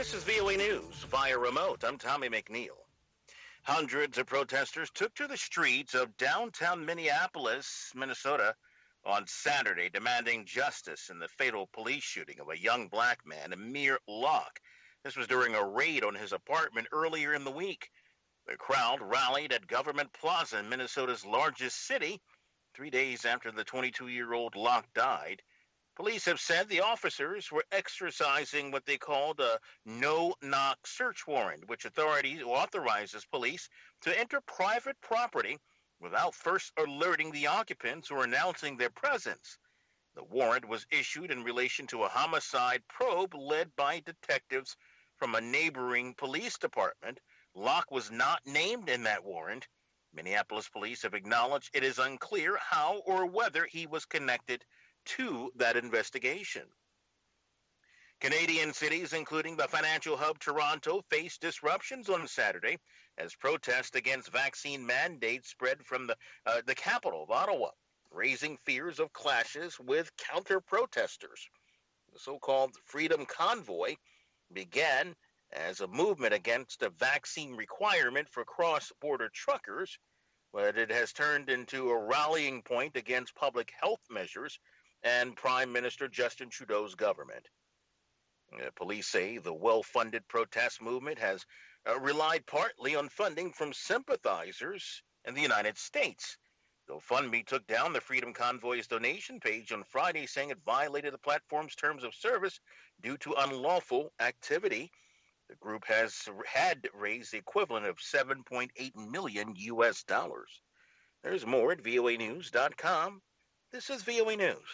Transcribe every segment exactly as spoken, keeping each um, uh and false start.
This is V O A News via remote. I'm Tommy McNeil. Hundreds of protesters took to the streets of downtown Minneapolis, Minnesota, on Saturday, demanding justice in the fatal police shooting of a young black man, Amir Locke. This was during a raid on his apartment earlier in the week. The crowd rallied at Government Plaza in Minnesota's largest city, three days after the twenty-two-year-old Locke died. Police have said the officers were exercising what they called a no-knock search warrant, which authorities authorizes police to enter private property without first alerting the occupants or announcing their presence. The warrant was issued in relation to a homicide probe led by detectives from a neighboring police department. Locke was not named in that warrant. Minneapolis police have acknowledged it is unclear how or whether he was connected to that investigation. Canadian cities, including the financial hub Toronto, faced disruptions on Saturday as protests against vaccine mandates spread from the, uh, the capital of Ottawa, raising fears of clashes with counter-protesters. The so-called Freedom Convoy began as a movement against a vaccine requirement for cross-border truckers, but it has turned into a rallying point against public health measures and Prime Minister Justin Trudeau's government. Uh, police say the well-funded protest movement has uh, relied partly on funding from sympathizers in the United States. GoFundMe took down the Freedom Convoy's donation page on Friday, saying it violated the platform's terms of service due to unlawful activity. The group has had raised the equivalent of seven point eight million U S dollars. There's more at V O A news dot com. This is V O A News.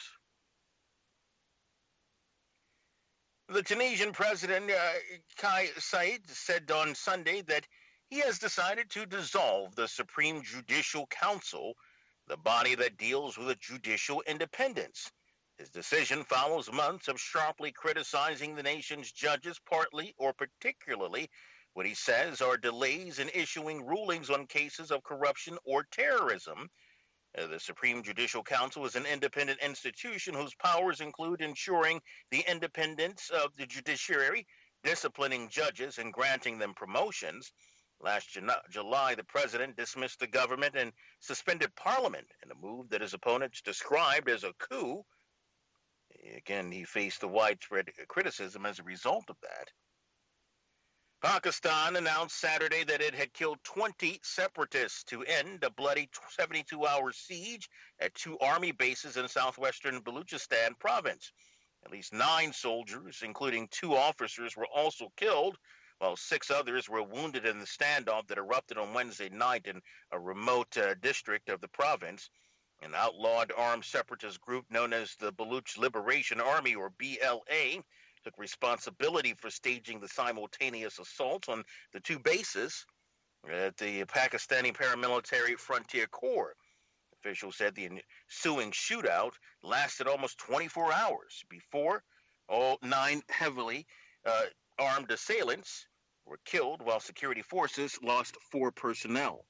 The Tunisian president, uh, Kais Saied, said on Sunday that he has decided to dissolve the Supreme Judicial Council, the body that deals with judicial independence. His decision follows months of sharply criticizing the nation's judges, partly or particularly what he says are delays in issuing rulings on cases of corruption or terrorism. Uh, the Supreme Judicial Council is an independent institution whose powers include ensuring the independence of the judiciary, disciplining judges, and granting them promotions. Last July, the president dismissed the government and suspended parliament in a move that his opponents described as a coup. Again, he faced the widespread criticism as a result of that. Pakistan announced Saturday that it had killed twenty separatists to end a bloody seventy-two hour siege at two army bases in southwestern Baluchistan province. At least nine soldiers, including two officers, were also killed, while six others were wounded in the standoff that erupted on Wednesday night in a remote uh, district of the province. An outlawed armed separatist group known as the Baluch Liberation Army, or B L A, took responsibility for staging the simultaneous assaults on the two bases at the Pakistani paramilitary Frontier Corps. Officials said the ensuing shootout lasted almost twenty-four hours before all nine heavily uh, armed assailants were killed, while security forces lost four personnel.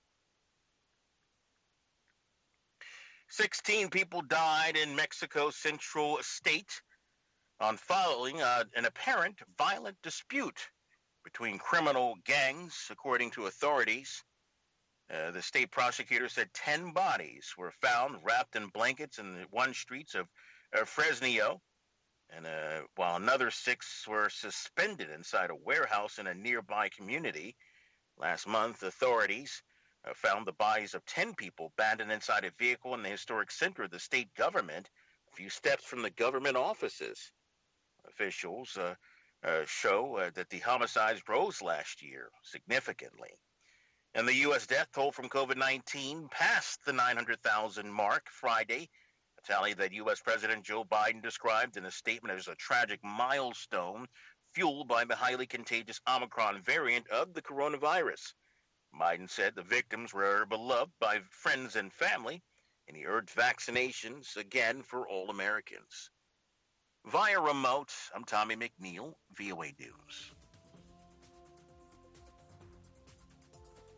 sixteen people died in Mexico's central state on following uh, an apparent violent dispute between criminal gangs, according to authorities. Uh, the state prosecutor said ten bodies were found wrapped in blankets in the one streets of uh, Fresnillo, and uh, while another six were suspended inside a warehouse in a nearby community. Last month, authorities uh, found the bodies of ten people abandoned inside a vehicle in the historic center of the state government, a few steps from the government offices. Officials uh, uh, show uh, that the homicides rose last year significantly. And the U S death toll from COVID nineteen passed the nine hundred thousand mark Friday, a tally that U S President Joe Biden described in a statement as a tragic milestone fueled by the highly contagious Omicron variant of the coronavirus. Biden said the victims were beloved by friends and family, and he urged vaccinations again for all Americans. Via remote, I'm Tommy McNeil, V O A News.